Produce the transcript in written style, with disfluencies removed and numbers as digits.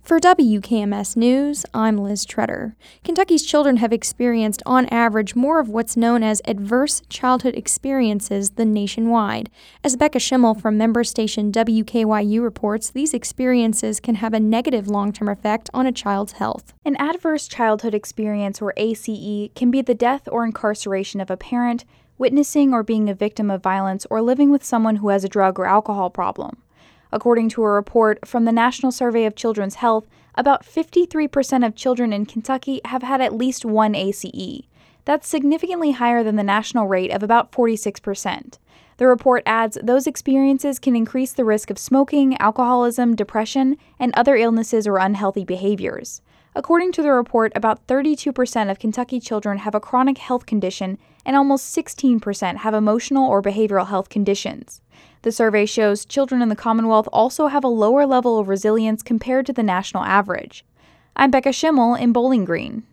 For WKMS News, I'm Liz Treader. Kentucky's children have experienced, on average, more of what's known as adverse childhood experiences than nationwide. As Becca Schimmel from member station WKYU reports, these experiences can have a negative long-term effect on a child's health. An adverse childhood experience, or ACE, can be the death or incarceration of a parent, witnessing or being a victim of violence, or living with someone who has a drug or alcohol problem. According to a report from the National Survey of Children's Health, about 53% of children in Kentucky have had at least one ACE. That's significantly higher than the national rate of about 46%. The report adds those experiences can increase the risk of smoking, alcoholism, depression, and other illnesses or unhealthy behaviors. According to the report, about 32% of Kentucky children have a chronic health condition, and almost 16% have emotional or behavioral health conditions. The survey shows children in the Commonwealth also have a lower level of resilience compared to the national average. I'm Becca Schimmel in Bowling Green.